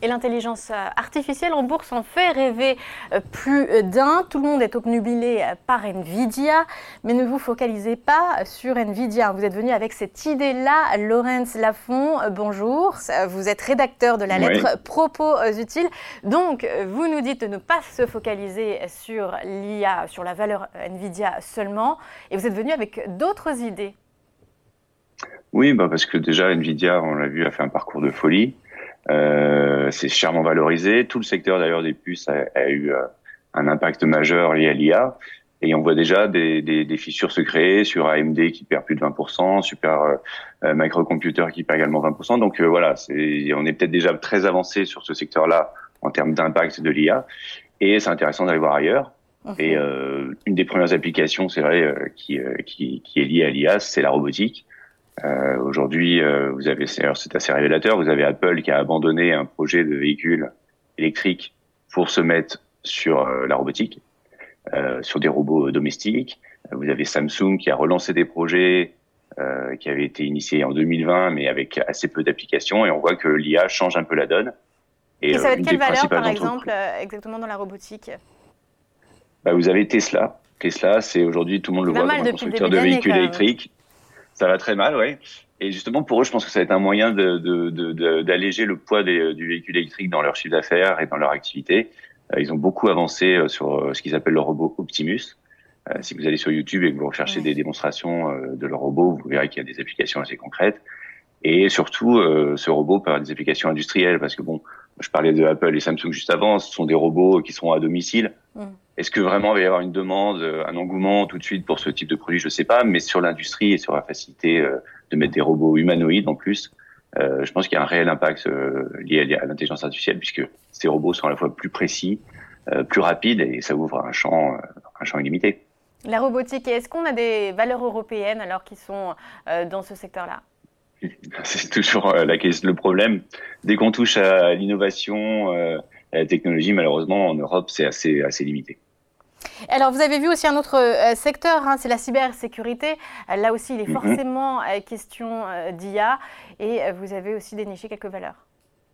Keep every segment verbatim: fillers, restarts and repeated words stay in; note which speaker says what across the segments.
Speaker 1: Et l'intelligence artificielle en bourse en fait rêver plus d'un. Tout le monde est obnubilé par Nvidia, mais ne vous focalisez pas sur Nvidia. Vous êtes venu avec cette idée-là. Laurens Lafont, bonjour. Vous êtes rédacteur de la lettre oui. Propos utiles. Donc, vous nous dites de ne pas se focaliser sur l'I A, sur la valeur Nvidia seulement. Et vous êtes venu avec d'autres idées.
Speaker 2: Oui, bah parce que déjà, Nvidia, on l'a vu, a fait un parcours de folie. Euh, c'est chèrement valorisé. Tout le secteur d'ailleurs des puces a, a eu euh, un impact majeur lié à l'I A. Et on voit déjà des, des, des fissures se créer sur A M D qui perd plus de vingt pour cent, Super euh, Microcomputer qui perd également vingt pour cent. Donc euh, voilà, c'est, on est peut-être déjà très avancé sur ce secteur-là en termes d'impact de l'I A. Et c'est intéressant d'aller voir ailleurs. Okay. Et euh, une des premières applications, c'est vrai, euh, qui, euh, qui, qui est liée à l'I A, c'est la robotique. Euh, aujourd'hui, euh, vous avez, c'est, alors c'est assez révélateur, vous avez Apple qui a abandonné un projet de véhicule électrique pour se mettre sur euh, la robotique, euh, sur des robots domestiques. Vous avez Samsung qui a relancé des projets euh, qui avaient été initiés en deux mille vingt, mais avec assez peu d'applications, et on voit que l'I A change un peu la donne.
Speaker 1: Et, et ça va être quelle valeur, par exemple, euh, exactement dans la robotique?
Speaker 2: Bah, vous avez Tesla. Tesla, c'est aujourd'hui, tout le monde le voit comme un constructeur de véhicules électriques. Ça va très mal, oui. Et justement, pour eux, je pense que ça va être un moyen de, de, de, de, d'alléger le poids des, du véhicule électrique dans leur chiffre d'affaires et dans leur activité. Euh, ils ont beaucoup avancé sur ce qu'ils appellent le robot Optimus. Euh, si vous allez sur YouTube et que vous recherchez oui. des démonstrations euh, de leur robot, vous verrez qu'il y a des applications assez concrètes. Et surtout, euh, ce robot peut avoir des applications industrielles parce que bon, je parlais de Apple et Samsung juste avant, ce sont des robots qui sont à domicile. Mm. Est-ce que vraiment il va y avoir une demande, un engouement tout de suite pour ce type de produit? Je sais pas, mais sur l'industrie et sur la facilité euh, de mettre des robots humanoïdes en plus, euh, je pense qu'il y a un réel impact euh, lié à l'intelligence artificielle puisque ces robots sont à la fois plus précis, euh, plus rapides et ça ouvre un champ, euh, un champ illimité.
Speaker 1: La robotique, est-ce qu'on a des valeurs européennes alors qui sont euh, dans ce secteur-là?
Speaker 2: C'est toujours euh, la question, le problème. Dès qu'on touche à l'innovation, euh, à la technologie, malheureusement, en Europe, c'est assez, assez limité.
Speaker 1: Alors, vous avez vu aussi un autre euh, secteur, hein, c'est la cybersécurité. Euh, là aussi, il est forcément mm-hmm. euh, question euh, d'I A et euh, vous avez aussi déniché quelques valeurs.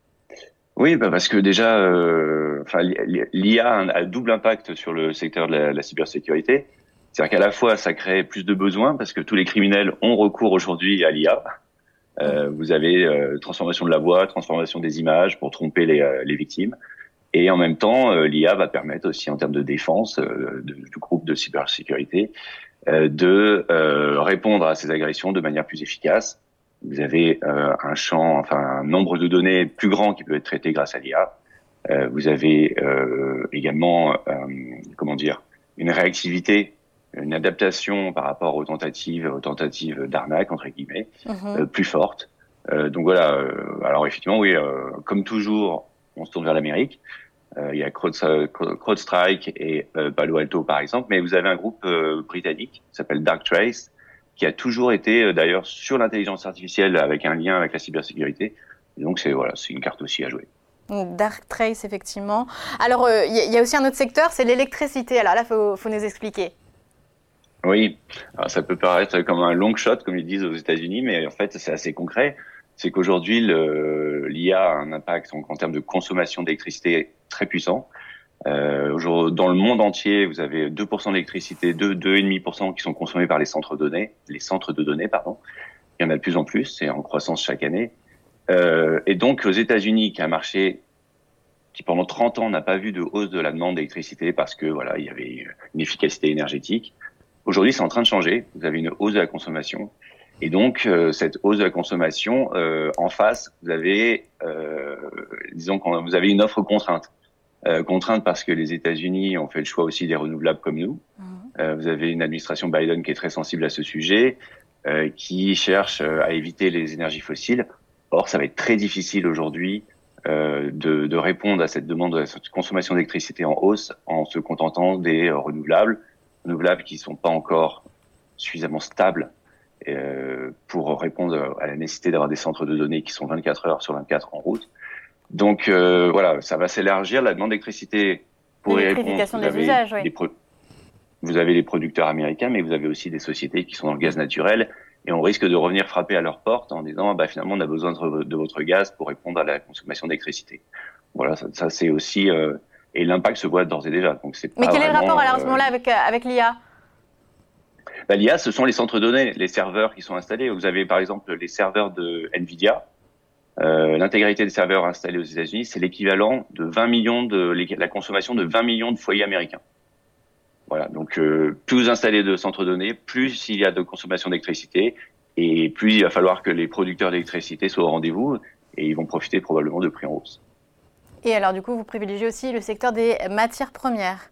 Speaker 2: Oui, bah parce que déjà, euh, enfin, l'I A a un, un double impact sur le secteur de la, la cybersécurité. C'est-à-dire qu'à la fois, ça crée plus de besoins parce que tous les criminels ont recours aujourd'hui à l'I A. Euh, vous avez euh, transformation de la voix, transformation des images pour tromper les, euh, les victimes. Et en même temps, euh, l'I A va permettre aussi en termes de défense euh, de, du groupe de cybersécurité euh, de euh, répondre à ces agressions de manière plus efficace. Vous avez euh, un champ, enfin un nombre de données plus grand qui peut être traité grâce à l'I A. Euh, vous avez euh, également, euh, comment dire, une réactivité, une adaptation par rapport aux tentatives, aux tentatives d'arnaque entre guillemets, mm-hmm. euh, plus forte. Euh, donc voilà. Euh, alors effectivement, oui, euh, comme toujours, on se tourne vers l'Amérique. Euh, il y a CrowdStrike et euh, Palo Alto par exemple, mais vous avez un groupe euh, britannique qui s'appelle Darktrace, qui a toujours été euh, d'ailleurs sur l'intelligence artificielle avec un lien avec la cybersécurité. Et donc c'est voilà, c'est une carte aussi à jouer.
Speaker 1: Darktrace effectivement. Alors il euh, y, y a aussi un autre secteur, c'est l'électricité. Alors là, faut, faut nous expliquer.
Speaker 2: Oui, alors ça peut paraître comme un long shot, comme ils disent aux États-Unis, mais en fait, c'est assez concret. C'est qu'aujourd'hui, le, l'I A a un impact en, en termes de consommation d'électricité très puissant. Euh, dans le monde entier, vous avez deux pour cent d'électricité, deux, deux virgule cinq pour cent qui sont consommés par les centres de données, les centres de données, pardon. Il y en a de plus en plus, c'est en croissance chaque année. Euh, et donc, aux États-Unis, qui est un marché qui pendant trente ans n'a pas vu de hausse de la demande d'électricité parce que voilà, il y avait une efficacité énergétique. Aujourd'hui, c'est en train de changer. Vous avez une hausse de la consommation. Et donc, euh, cette hausse de la consommation, euh, en face, vous avez, euh, disons que vous avez une offre contrainte. Euh, contrainte parce que les États-Unis ont fait le choix aussi des renouvelables comme nous. Mmh. Euh, vous avez une administration Biden qui est très sensible à ce sujet, euh, qui cherche euh, à éviter les énergies fossiles. Or, ça va être très difficile aujourd'hui euh, de, de répondre à cette demande de cette consommation d'électricité en hausse en se contentant des euh, renouvelables. renouvelables qui sont pas encore suffisamment stables euh, pour répondre à la nécessité d'avoir des centres de données qui sont vingt-quatre heures sur vingt-quatre en route. Donc euh, voilà, ça va s'élargir. La demande d'électricité pour y répondre. Vous avez,
Speaker 1: usages, oui.
Speaker 2: les pro- vous avez les producteurs américains, mais vous avez aussi des sociétés qui sont dans le gaz naturel et on risque de revenir frapper à leur porte en disant bah finalement on a besoin de, de votre gaz pour répondre à la consommation d'électricité. Voilà, ça, ça c'est aussi euh, et l'impact se voit d'ores et déjà. Donc c'est
Speaker 1: Mais
Speaker 2: pas
Speaker 1: quel est le
Speaker 2: vraiment,
Speaker 1: rapport alors, à ce
Speaker 2: euh,
Speaker 1: moment-là avec, avec l'I A?
Speaker 2: bah, l'I A, ce sont les centres de données, les serveurs qui sont installés. Vous avez par exemple les serveurs de Nvidia. Euh, l'intégralité des serveurs installés aux États-Unis, c'est l'équivalent de vingt millions de la consommation de vingt millions de foyers américains. Voilà, donc euh, plus vous installez de centres de données, plus il y a de consommation d'électricité et plus il va falloir que les producteurs d'électricité soient au rendez-vous et ils vont profiter probablement de prix en hausse.
Speaker 1: Et alors du coup, vous privilégiez aussi le secteur des matières premières?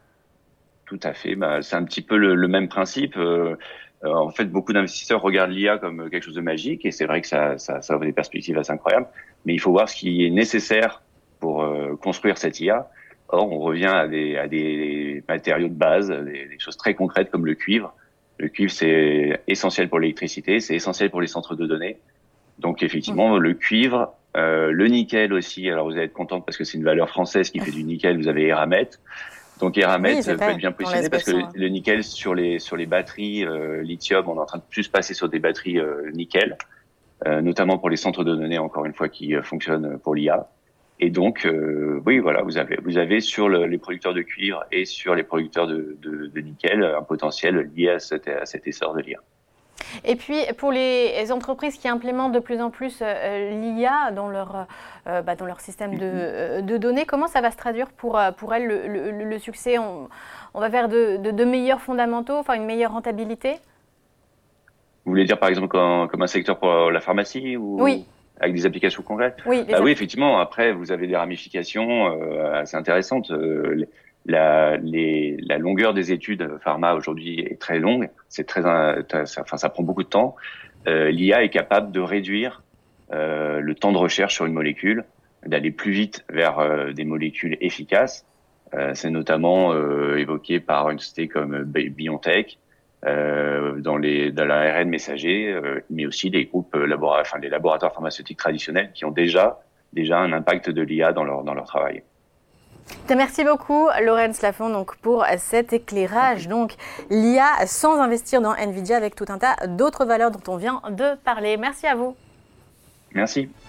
Speaker 2: Tout à fait, bah, c'est un petit peu le, le même principe. Euh, euh, en fait, beaucoup d'investisseurs regardent l'I A comme quelque chose de magique et c'est vrai que ça, ça, ça offre des perspectives assez incroyables, mais il faut voir ce qui est nécessaire pour euh, construire cette I A. Or, on revient à des, à des matériaux de base, des, des choses très concrètes comme le cuivre. Le cuivre, c'est essentiel pour l'électricité, c'est essentiel pour les centres de données. Donc, effectivement, mmh. le cuivre, euh, le nickel aussi. Alors, vous allez être contente parce que c'est une valeur française qui fait du nickel. Vous avez Eramet. Donc, Eramet oui, peut être bien positionné parce que le, le nickel sur les sur les batteries euh, lithium, on est en train de plus passer sur des batteries euh, nickel, euh, notamment pour les centres de données, encore une fois, qui euh, fonctionnent pour l'I A. Et donc, euh, oui, voilà, vous avez, vous avez sur le, les producteurs de cuivre et sur les producteurs de, de, de nickel un potentiel lié à, cette, à cet essor de l'I A.
Speaker 1: Et puis, pour les entreprises qui implémentent de plus en plus euh, l'I A dans leur, euh, bah, dans leur système de, de données, comment ça va se traduire pour, pour elles, le, le, le succès? on, on va vers de, de, de meilleurs fondamentaux, enfin une meilleure rentabilité?
Speaker 2: Vous voulez dire, par exemple, comme, comme un secteur pour la pharmacie ou...
Speaker 1: Oui.
Speaker 2: Avec des applications concrètes?
Speaker 1: Oui,
Speaker 2: bah oui, effectivement. Après, vous avez des ramifications euh, assez intéressantes. Euh, la, les, la longueur des études pharma aujourd'hui est très longue. C'est très, ça, enfin, ça prend beaucoup de temps. Euh, L'I A est capable de réduire euh, le temps de recherche sur une molécule, d'aller plus vite vers euh, des molécules efficaces. Euh, c'est notamment euh, évoqué par une société comme BioNTech. Euh, dans les dans l'A R N messager, euh, mais aussi des groupes laboratoires, enfin les laboratoires pharmaceutiques traditionnels qui ont déjà déjà un impact de l'I A dans leur dans leur travail.
Speaker 1: Merci beaucoup Laurence Lafont donc pour cet éclairage. Donc l'I A sans investir dans Nvidia avec tout un tas d'autres valeurs dont on vient de parler. Merci à vous.
Speaker 2: Merci.